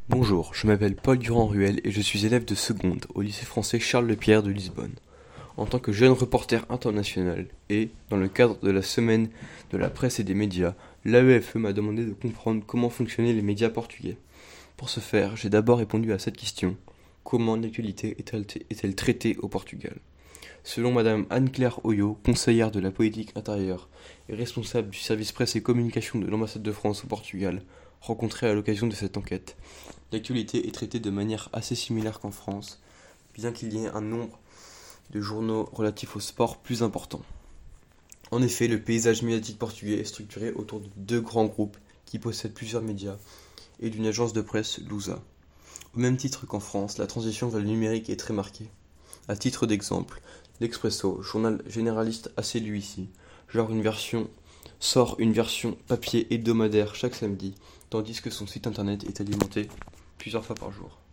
Bonjour, je m'appelle Paul Durand-Ruel et je suis élève de seconde au lycée français Charles Lepierre de Lisbonne. En tant que jeune reporter international et, dans le cadre de la semaine de la presse et des médias, l'AEFE m'a demandé de comprendre comment fonctionnaient les médias portugais. Pour ce faire, j'ai d'abord répondu à cette question. Comment l'actualité est-elle traitée au Portugal? Selon Madame Anne-Claire Oyo, conseillère de la politique intérieure et responsable du service presse et communication de l'ambassade de France au Portugal, rencontrée à l'occasion de cette enquête, l'actualité est traitée de manière assez similaire qu'en France, bien qu'il y ait un nombre de journaux relatifs au sport plus important. En effet, le paysage médiatique portugais est structuré autour de deux grands groupes qui possèdent plusieurs médias et d'une agence de presse, Lusa. Au même titre qu'en France, la transition vers le numérique est très marquée. À titre d'exemple, l'Expresso, journal généraliste assez lu ici, sort une version papier hebdomadaire chaque samedi, tandis que son site internet est alimenté plusieurs fois par jour.